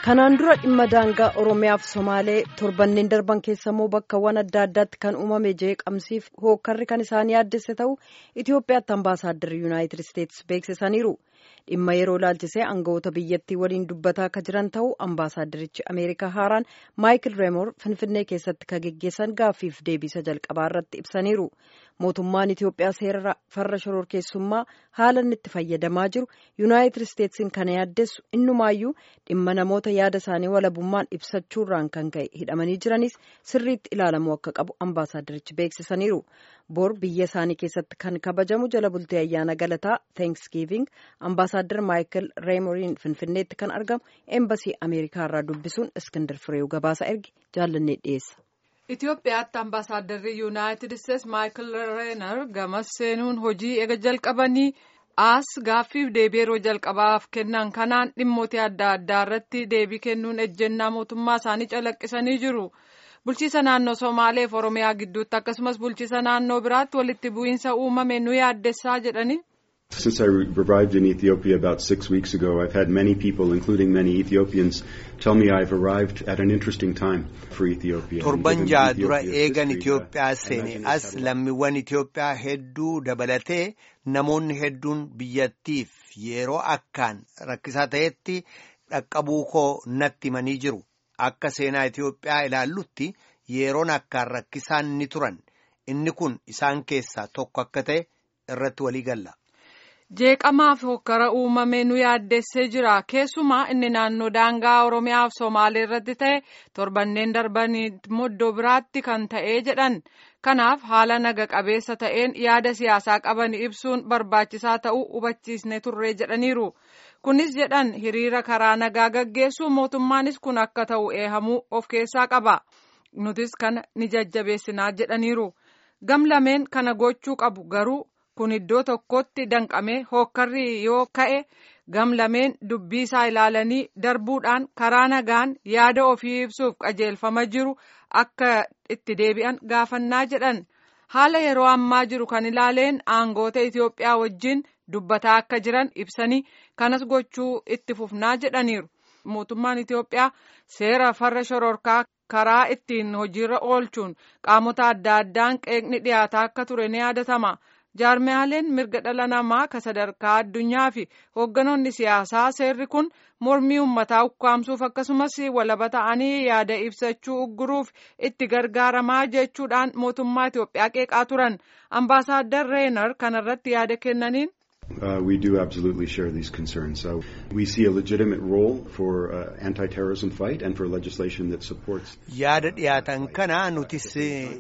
Kanaan dura dhimma daangaa Oromiyaa fi Somaalee torbanneen darban keessammoo bakkawwan adda addaatti kan uumame jeeqamsiif hookkarri kan isaan yaaddesse ta'u Itoophiyaatti ambaasaadarri Yuunaayitid Isteetsi beeksisaniiru. Dhimma yeroo laalchisee aangawoota biyyattii waliin dubbataa akka jiran ta'u ambaasaaddarichi Ameerikaa haaraan Maayikil Reemoor Finfinnee keessatti kan geggeessan gaaffiif deebisa jalqabaa irratti ibsaniiru. Mootummaan Itoophiyaa seera farra shororkeessummaa haala inni itti fayyadamaa jiru Yuunaayitid Isteetsiin kana yaaddessu innumaayyuu dhimma namoota yaada isaanii walabummaan ibsachuurraan kan ka'e hidhamanii jiranis sirriitti ilaalamuu akka qabu ambaasaaddarichi beeksisaniiru. Bor biyya isaanii keessatti kan kabajamu jala bultee ayyaana galataa Thanksgiving ambaasaaddar Maayikil Reemooriin Finfinneetti kan argamu eembasii Ameerikaa irraa dubbisuun Iskindar Fireew gabaasa erge jaallannee dhiyeessa. Itoophiyaatti ambaasaadarri Yuunaayitid Isteetsi Maayikil Reemoor gamas seenuun hojii eega jalqabanii as gaaffiif deebii yeroo jalqabaaf kennan kanaan dhimmoota adda addaa irratti deebii kennuun ejjennaa mootummaa isaanii calaqqisanii jiru. Bulchiisa naannoo Somaalee fi Oromiyaa gidduutti akkasumas bulchiisa naannoo biraatti walitti bu'iinsa uumame nu yaaddessaa jedhani. Since I arrived in Ethiopia about 6 weeks ago, I've had many people, including many Ethiopians, tell me I've arrived at an interesting time for Ethiopia. Torban jaha dura eegan Itoophiyaa seene as lammiiwwan Itoophiyaa hedduu dabalatee namoonni hedduun biyyattiif yeroo akkaan rakkisaa ta'etti dhaqqabuu koo natti himanii jiru. Akka seenaa Itoophiyaa ilaallutti yeroon akkaan rakkisaan ni turan. Inni kun isaan keessaa tokko akka ta'e irratti walii galla. Jeeqamaaf hokkara uumame nu yaaddessee jira. Keessumaa inni naannoo daangaa Oromiyaa fi Somaalee irratti ta'e torbanneen darbanii iddoo biraatti kan ta'ee jedhan. Kanaaf haala naga qabeessa ta'een yaada siyaasaa qaban ibsuun barbaachisaa ta'uu hubachiisne turree jedhaniiru. Kunis jedhan hiriira karaa nagaa gaggeessuu mootummaanis kun akka ta'u eehamuu of keessaa qaba. Nutis kana ni jajjabeessinaa jedhaniiru. Gamlameen kana gochuu qabu garuu. Kun iddoo tokkotti danqamee hookkarri yoo ka'e gamlameen dubbii isaa ilaalanii darbuudhaan karaa nagaan yaada ofii ibsuuf qajeelfama jiru akka itti deebi'an gaafannaa jedhan. Haala yeroo ammaa jiru kan ilaaleen aangoota Itoophiyaa wajjin dubbataa akka jiran ibsanii kanas gochuu itti fufnaa jedhaniiru. Mootummaan Itoophiyaa seera farra shororkaa karaa ittiin hojiirra oolchuun qaamota adda addaan qeeqni dhiyaataa akka ture ni yaadatama. Jaarmiyaaleen mirga dhala namaa ka sadarkaa addunyaa fi hoogganoonni siyaasaa seerri kun mormii uummataa ukkaamsuuf akkasumas walaba ta'anii yaada ibsachuu ugguruuf itti gargaaramaa jechuudhaan mootummaa Itoophiyaa qeeqaa turan. Ambaasaaddar Reemoor kanarratti yaada kennaniin. We do absolutely share these concerns. We see a legitimate role for anti-terrorism fight and for legislation that supports. Yaada dhiyaatan kana nutis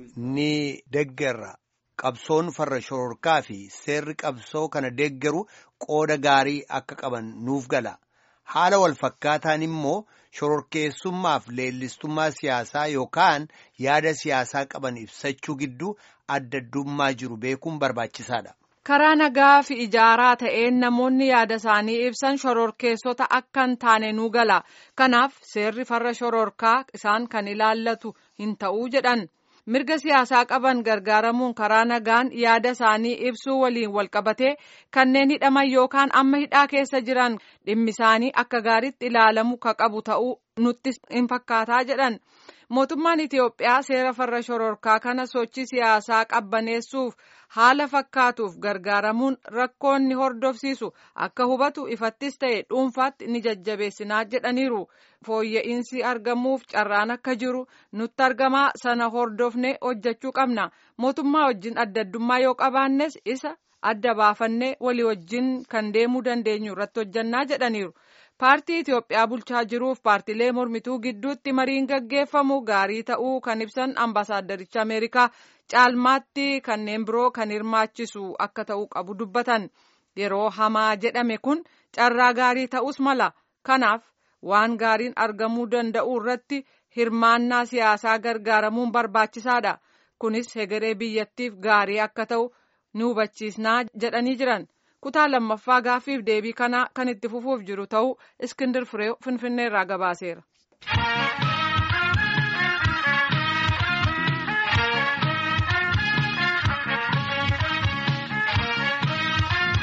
ni deeggarra. Qabsoon farra shororkaa fi seerri qabsoo kana deeggaru qooda gaarii akka qaban nuuf gala. Haala walfakkaataan immoo shororkeessummaaf leellistummaa siyaasaa yookaan yaada siyaasaa qaban ibsachuu gidduu adda addummaa jiru beekuun barbaachisaadha. Karaa nagaa fi ijaaraa ta'een namoonni yaada isaanii ibsan shororkeessota akka hin taane nu gala. Kanaaf seerri farra shororkaa isaan kan ilaallatu hin ta'uu jedhan. Mirga siyaasaa qaban gargaaramuun karaa nagaan yaada isaanii ibsuu waliin walqabatee kanneen hidhaman yookaan amma hidhaa keessa jiran dhimmi isaanii akka gaariitti ilaalamu ka qabu ta'uu nutti hin fakkaataa jedhan. Mootummaan Itoophiyaa seera farra shororkaa kana sochii siyaasaa qabbaneessuuf haala fakkaatuuf gargaaramuun rakkoonni hordofsiisu akka hubatu ifattis ta'e dhuunfaatti ni jajjabeessinaa jedhaniiru. Fooyya'insi argamuuf carraan akka jiru nutti argamaa sana hordofne hojjechuu qabna. Mootummaa wajjin adda addummaa yoo qabaannes isa adda baafannee walii wajjin kan deemuu dandeenyu irratti hojjannaa jedhaniiru. Paartii Itoophiyaa bulchaa jiruuf paartilee mormituu gidduutti mariin gaggeeffamu gaarii ta'uu kan ibsan ambaasaaddaricha Ameerikaa caalmaatti kanneen biroo kan hirmaachisu akka ta'uu qabu dubbatan. Yeroo hamaa jedhame kun carraa gaarii ta'us mala. Kanaaf waan gaariin argamuu danda'u irratti hirmaannaa siyaasaa gargaaramuun barbaachisaadha. Kunis hegeree biyyattiif gaarii akka ta'u ni hubachiisnaa jedhanii jiran. Kutaa lammaffaa gaaffiif deebii kana kan itti fufuuf jiru ta'uu Iskindar Fireew Finfinneerraa gabaaseera.